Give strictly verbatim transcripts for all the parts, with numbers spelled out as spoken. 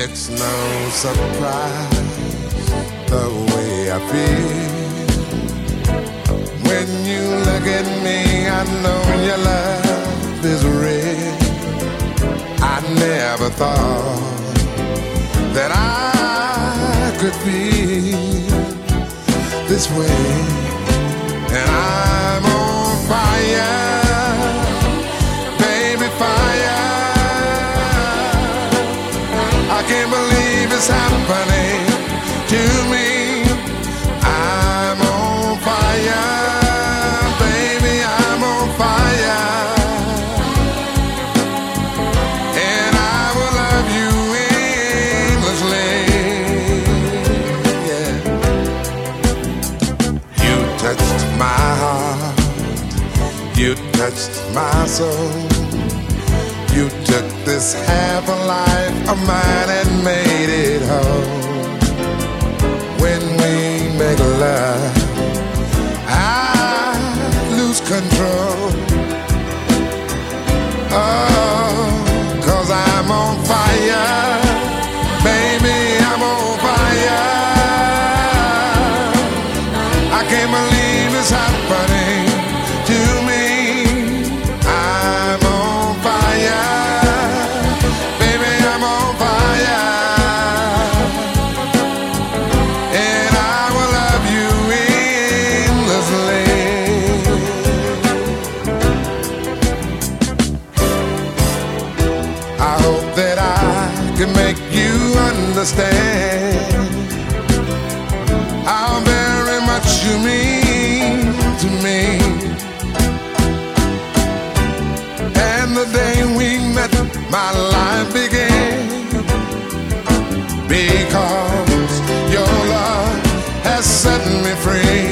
It's no surprise the way I feel. When you look at me, I know your love is real. I never thought that I could feel this way. And I'm on fire, baby, fire. I can't believe it's happening to me. I'm on fire, baby, I'm on fire. And I will love you endlessly. Yeah. You touched my heart, you touched my soul. You took this half a life of mine and made it whole. When we make love, I lose control. Oh, 'cause I'm on fire, baby, I'm on fire. I can't believe it's happening to me. I'm on fire, baby, I'm on fire. And I will love you endlessly. I hope that I can make you understand how very much you mean to me. And the day we met, my life began, because your love has set me free.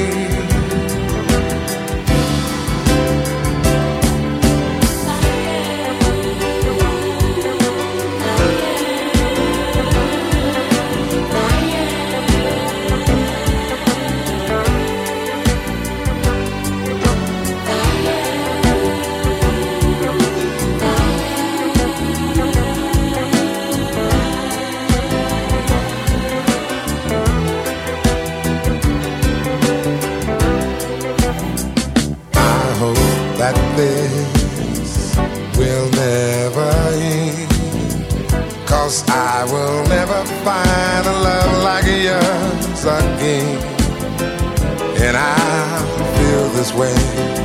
That this will never end, 'cause I will never find a love like yours again. And I feel this way